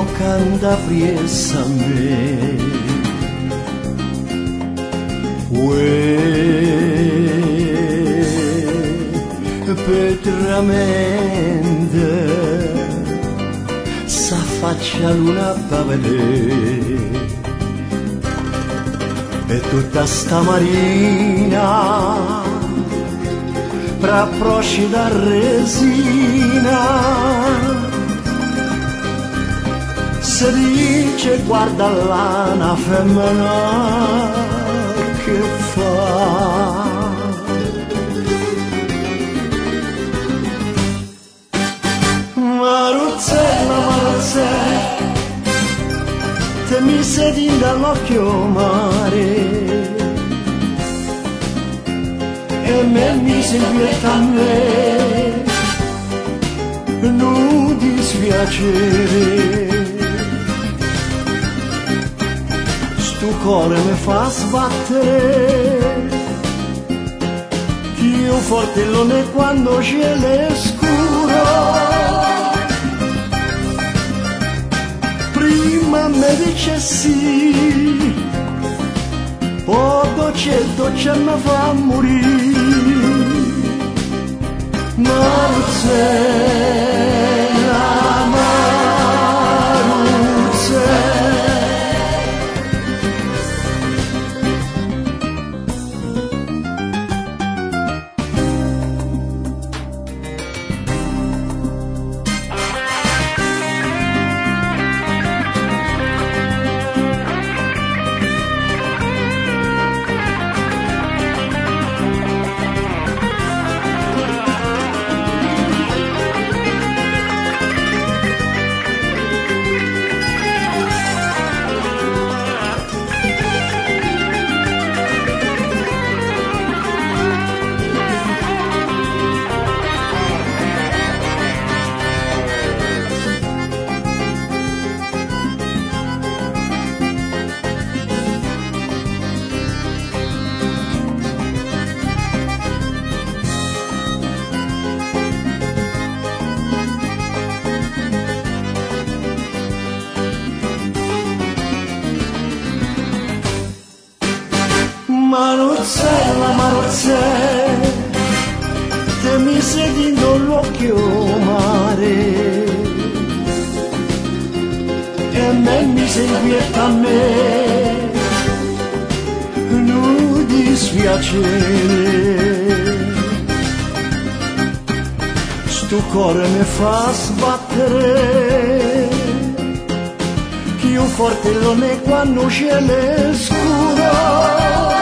canta priessa a me. Petramente s'affaccia luna pa vedere e tutta sta marina pra proscida resina se dice guarda là una femmina che fa. Maruzzella, Maruzzella, te mi sedi dall'occhio mare e me mi inquieta a me, non dispiacere. Sto cuore mi fa sbattere, più forte non è quando c'è l'escuro. Prima mi dice sì, poi dolce mi fa morire. Maruzzella, Maruzzella. Maruzzella, Maruzzella, te mi sedi l'occhio mare e me mi inquieta a me, non dispiacere. Sto cuore mi fa sbattere, più forte non è quando c'è l'escuro.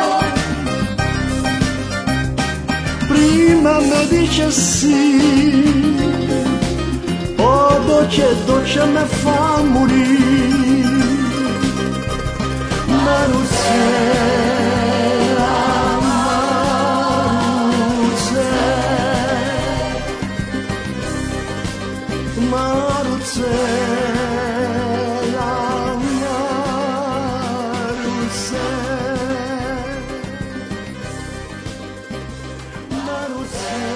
Prima mi dice sì, poi dolce mi fa morire. Maruzzella, Maruzzella, Maruzzella, Maruzzella.